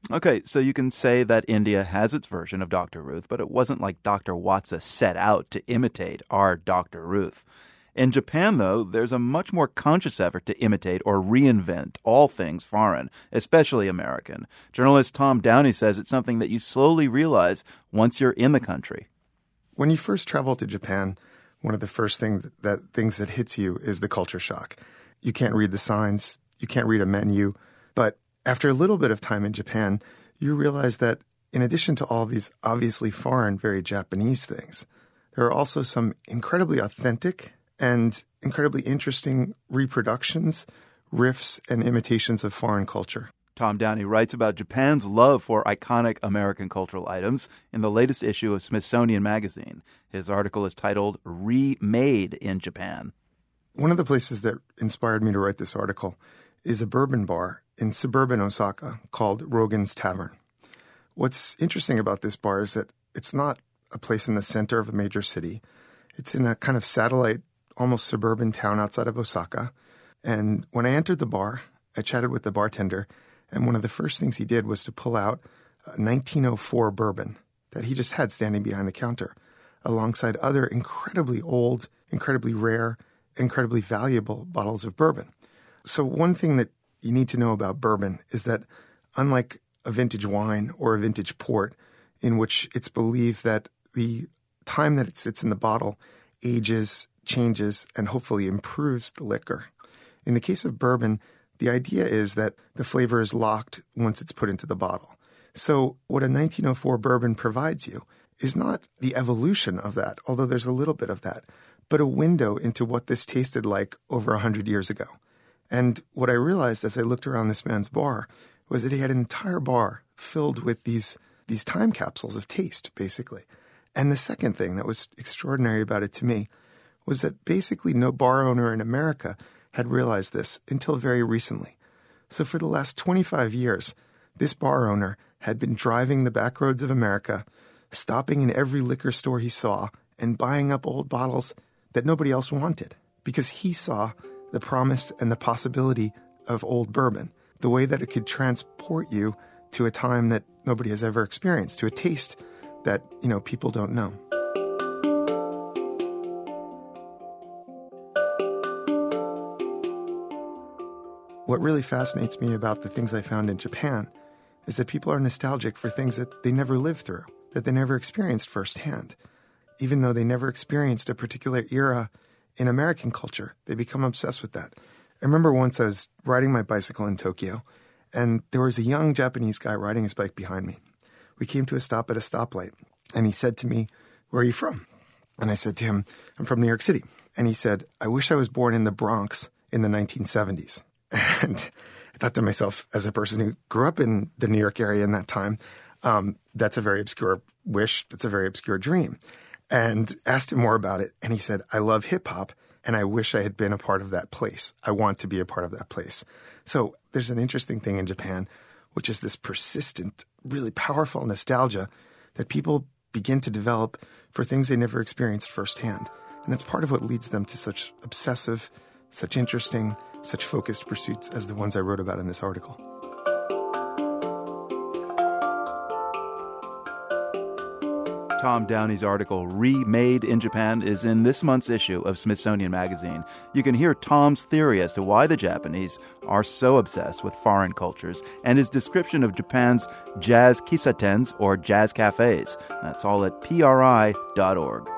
Okay, so you can say that India has its version of Dr. Ruth, but it wasn't like Dr. Watsa set out to imitate our Dr. Ruth. In Japan, though, there's a much more conscious effort to imitate or reinvent all things foreign, especially American. Journalist Tom Downey says it's something that you slowly realize once you're in the country. When you first travel to Japan, one of the first things that hits you is the culture shock. You can't read the signs, you can't read a menu, but after a little bit of time in Japan, you realize that in addition to all these obviously foreign, very Japanese things, there are also some incredibly authentic and incredibly interesting reproductions, riffs, and imitations of foreign culture. Tom Downey writes about Japan's love for iconic American cultural items in the latest issue of Smithsonian Magazine. His article is titled Remade in Japan. One of the places that inspired me to write this article is a bourbon bar in suburban Osaka called Rogan's Tavern. What's interesting about this bar is that it's not a place in the center of a major city. It's in a kind of satellite, almost suburban town outside of Osaka. And when I entered the bar, I chatted with the bartender, and one of the first things he did was to pull out a 1904 bourbon that he just had standing behind the counter, alongside other incredibly old, incredibly rare, incredibly valuable bottles of bourbon. So one thing that you need to know about bourbon is that unlike a vintage wine or a vintage port, in which it's believed that the time that it sits in the bottle ages, changes, and hopefully improves the liquor, in the case of bourbon, the idea is that the flavor is locked once it's put into the bottle. So what a 1904 bourbon provides you is not the evolution of that, although there's a little bit of that, but a window into what this tasted like over 100 years ago. And what I realized as I looked around this man's bar was that he had an entire bar filled with these time capsules of taste, basically. And the second thing that was extraordinary about it to me was that basically no bar owner in America had realized this until very recently. So for the last 25 years, this bar owner had been driving the back roads of America, stopping in every liquor store he saw, and buying up old bottles that nobody else wanted, because he saw the promise and the possibility of old bourbon, the way that it could transport you to a time that nobody has ever experienced, to a taste that, people don't know. What really fascinates me about the things I found in Japan is that people are nostalgic for things that they never lived through, that they never experienced firsthand. Even though they never experienced a particular era in American culture, they become obsessed with that. I remember once I was riding my bicycle in Tokyo, and there was a young Japanese guy riding his bike behind me. We came to a stop at a stoplight, and he said to me, "Where are you from?" And I said to him, "I'm from New York City." And he said, "I wish I was born in the Bronx in the 1970s. And I thought to myself, as a person who grew up in the New York area in that time, that's a very obscure wish. That's a very obscure dream. And asked him more about it. And he said, "I love hip-hop, and I wish I had been a part of that place. I want to be a part of that place." So there's an interesting thing in Japan, which is this persistent, really powerful nostalgia that people begin to develop for things they never experienced firsthand. And that's part of what leads them to such obsessive, such interesting, such focused pursuits as the ones I wrote about in this article. Tom Downey's article, Remade in Japan, is in this month's issue of Smithsonian Magazine. You can hear Tom's theory as to why the Japanese are so obsessed with foreign cultures and his description of Japan's jazz kisatens, or jazz cafes. That's all at PRI.org.